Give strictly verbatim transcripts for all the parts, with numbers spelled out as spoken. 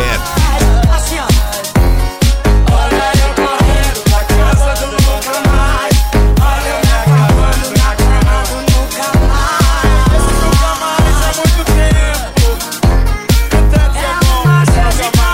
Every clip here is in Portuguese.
F. Assim, ó. Olha eu correndo pra casa do nunca mais. Olha eu me acabando na cama do nunca mais. Esse nunca mais é muito tempo. É uma sessão.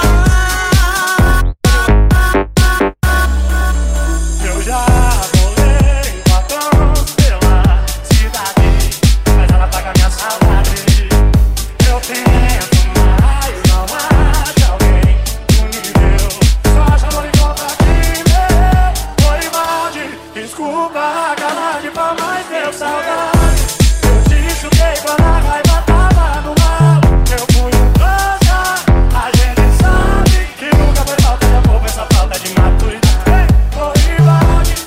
Eu já bolei batons pela cidade, mas ela paga minha saudade. Eu tento, mas não acho alguém no nível. Só acho amor igual pra ti, meu. Foi mal de desculpa, galade pra mais ter saudade. Eu te chutei quando a raiva tava no mal. Eu fui um trouxa, a gente sabe que nunca foi falta de amor, foi só falta de maturidade. Foi mal de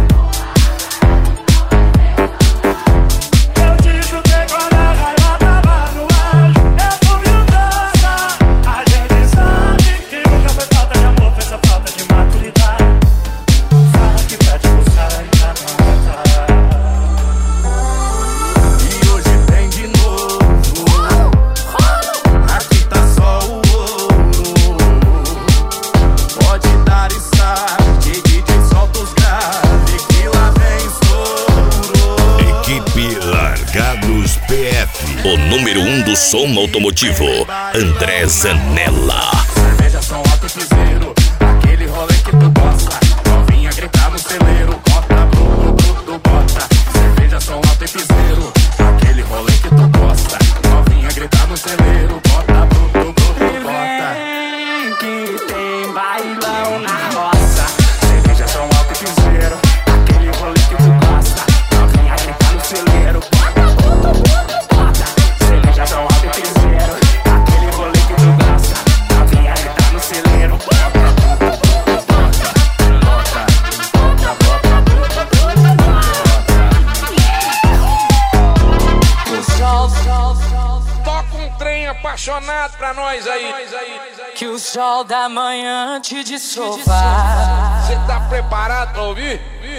eu te chutei quando a raiva tava no auge. Eu fui um trouxa, a gente sabe que nunca foi falta de amor, foi só falta de maturidade. Fala que pra te buscar ainda não vai estar. E hoje tem de novo. Aqui tá só o ouro. Pode dar start, D J solta os graves, que lá vem estouro. Equipe Largados P F. O número um do som automotivo, André Zanella. Cerveja, som alto e piseiro, aquele rolê que tu gosta. Novinha gritar no celeiro, bota, bruto, bruto, bota. Cerveja, som alto e piseiro, aquele rolê que tu gosta. Novinha gritar no celeiro, bota, bruto, bruto, bota. Vem que tem bailão na roça. Cerveja, som alto e piseiro, aquele rolê que tu gosta. Novinha gritar no celeiro, bota, bota, bota, bota. Cerveja, som alto e piseiro, aquele rolê que tu gosta. Novinha gritar no celeiro, bota, bota, bota, bota, bota, bota, bota, bota. O sol, sol, sol. Toca um trem apaixonado pra nós aí. Que o sol da manhã te dissolva. Cê tá preparado pra ouvir?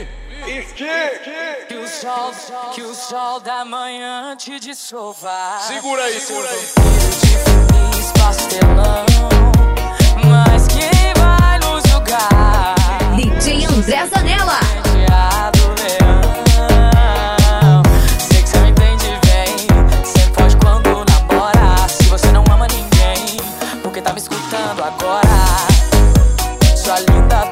Que o sol, que o sol da manhã te dissolva. Segura aí, segura aí. Eu te fiz pastelão, mas quem vai nos julgar? D J André Zanella. Penteado leão. Sei que cê me entende bem. Cê pode quando namora. Se você não ama ninguém, porque tá me escutando agora. Sua linda